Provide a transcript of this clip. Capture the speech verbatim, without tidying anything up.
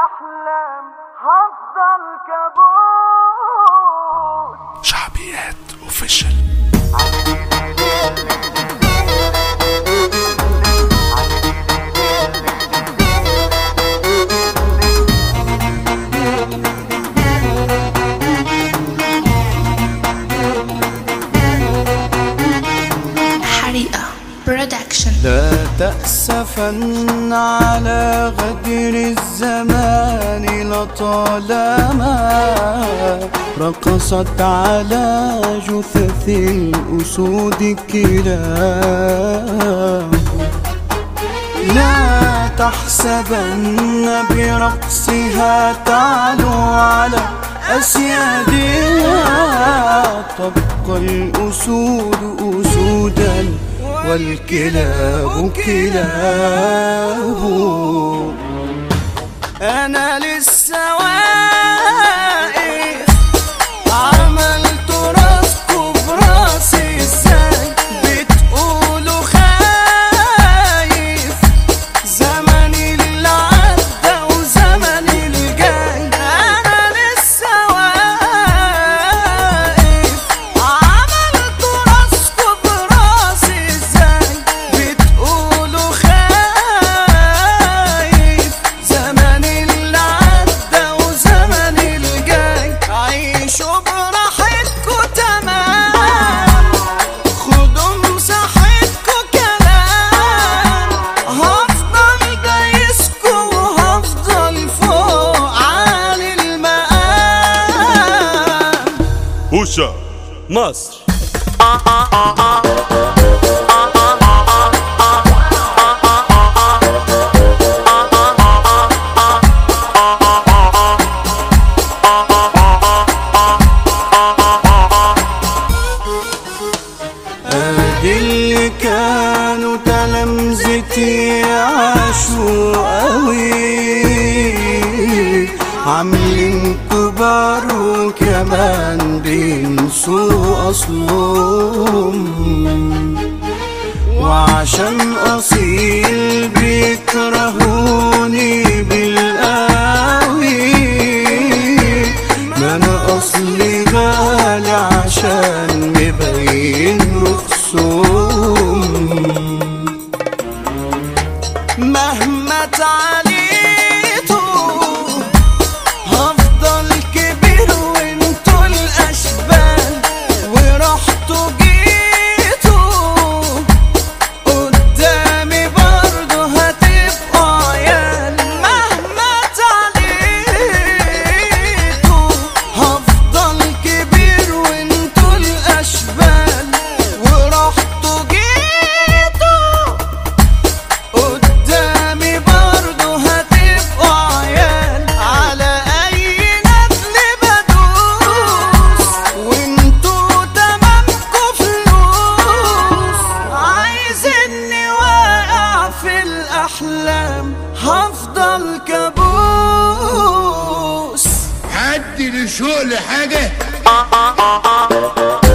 الأحلام هفضل كابوس. شعبيات اوفيشال. لا تأسفن على غدر الزمان، لطالما رقصت على جثث الأسود كلاب. لا تحسبن برقصها تعلو على أسيادها، تبقى الأسود أسودا والكلاب كلاب. أنا لسه واقف عملت راسكوا براسي، ازاي بتقولوا خايف؟ زمني اللي عدى وزمني اللي جاي. أنا لسه واقف عملت راسكوا براسي، ازاي بتقولوا خايف؟ زمني اللي عدى وزمني اللي جاي. عيشوا براحتكوا تمام، خدوا مساحتكوا كلام. هفضل دايسكوا وهفضل فوق عالي المقام. بوشة مصر. ادي اللي كانوا تلامذتي عاشوا قوي، عاملين كبار وكمان بينسوا اصلهم. وعشان اصيل بيكرهوني بالقوي، ما انا اصلي غالي عشان مبين رخصهم. مهما تعليتوا هفضل كبير وانتوا الاشبال، ورحتوا جيتوا قدامي برضو هتبقوا عيال. مهما تعليتوا هفضل كبير وانتوا الاشبال، ورحتوا جيتوا قدامي برضو هتبقوا عيال. على اي ندل بدوس وانتوا تمامكوا فلوس. عايزيني واقع في الاحلام هفضل كابوس. حد لشوق لحاجة